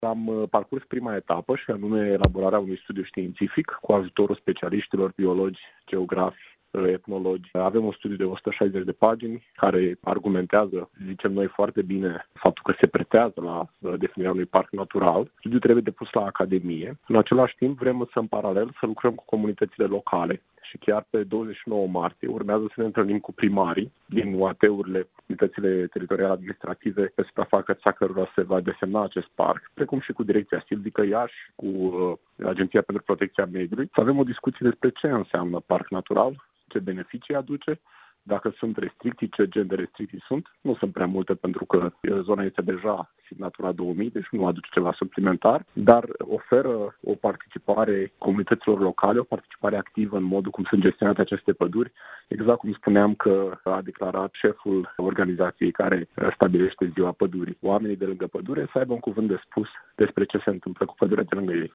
Am parcurs prima etapă și anume elaborarea unui studiu științific cu ajutorul specialiștilor, biologi, geografi, etnologi. Avem un studiu de 160 de pagini care argumentează, zicem noi foarte bine, faptul că se pretează la definirea unui parc natural. Studiul trebuie depus la Academie. În același timp vrem în paralel să lucrăm cu comunitățile locale. Și chiar pe 29 martie urmează să ne întâlnim cu primarii din UAT-urile, unitățile teritoriale administrative, pe suprafața cărora se va desemna acest parc, precum și cu Direcția Silvică Iași, cu Agenția pentru Protecția Mediului. Să avem o discuție despre ce înseamnă parc natural, ce beneficii aduce, dacă sunt restricții, ce gen de restricții sunt. Nu sunt prea multe pentru că zona este deja Natura 2000, deci nu aduce ceva suplimentar, dar oferă o participare comunităților locale, o participare activă în modul cum sunt gestionate aceste păduri, exact cum spuneam că a declarat șeful organizației care stabilește Ziua Pădurii. Oamenii de lângă pădure să aibă un cuvânt de spus despre ce se întâmplă cu pădurea de lângă ei.